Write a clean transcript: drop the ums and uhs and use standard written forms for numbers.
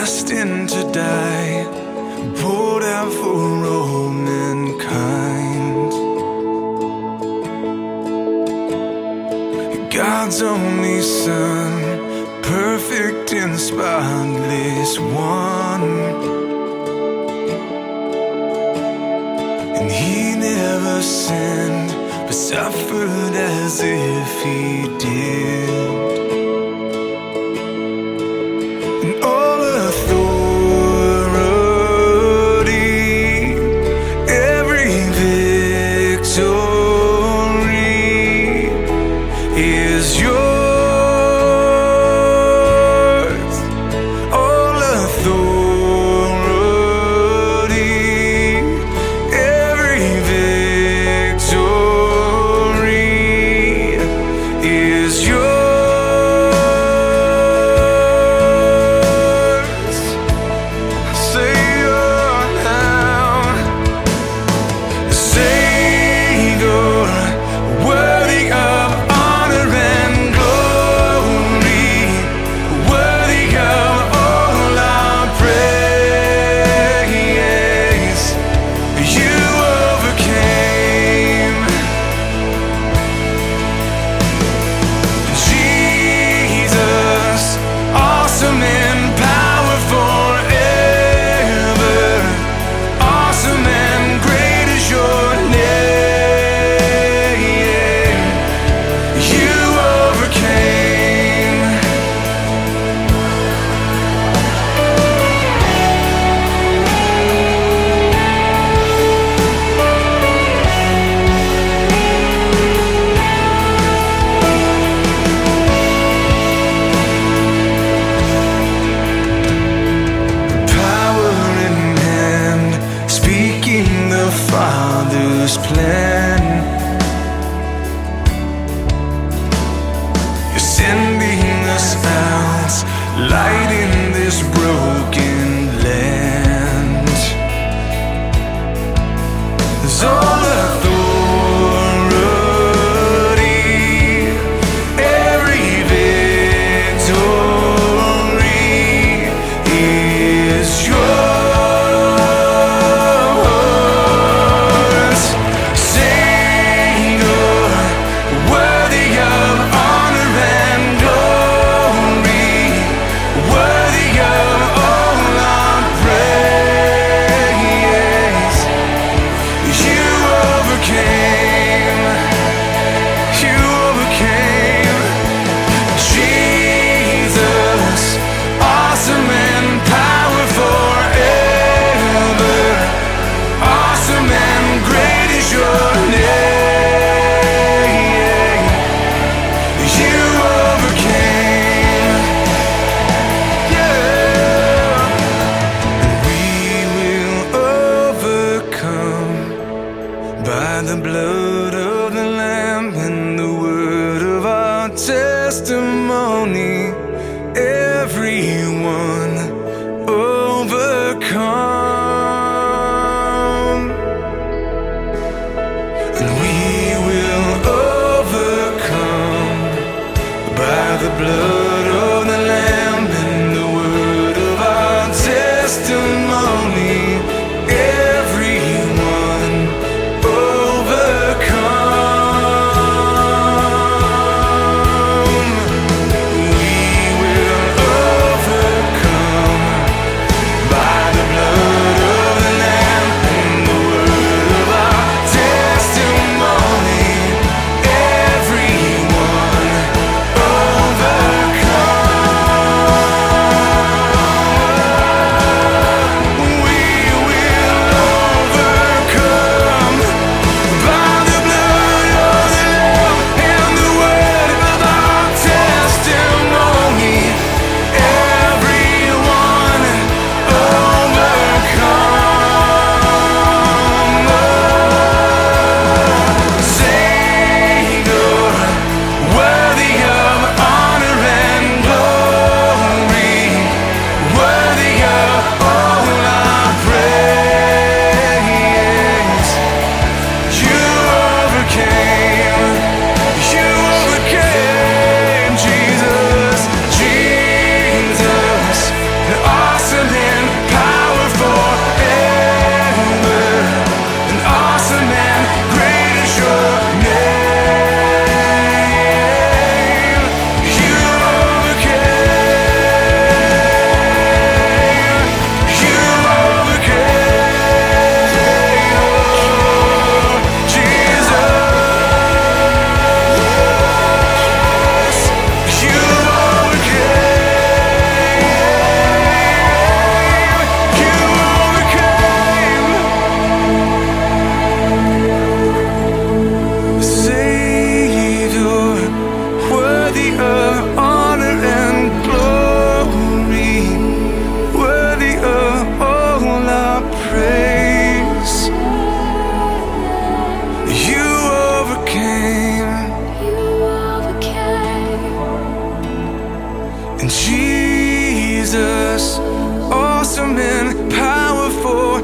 destined to die, poured out for all mankind. God's only Son, perfect and spotless one, and He never sinned, but suffered as if He did. And all authority, every victory is yours. All authority, every victory is yours. Father's plan, you're sending us out, light in this broken land. There's all authority, every victory is yours. By the blood of the Lamb and the word of our testimony, everyone overcome. And we will overcome by the blood of the Lamb and the word of our testimony. We And Jesus, awesome and powerful,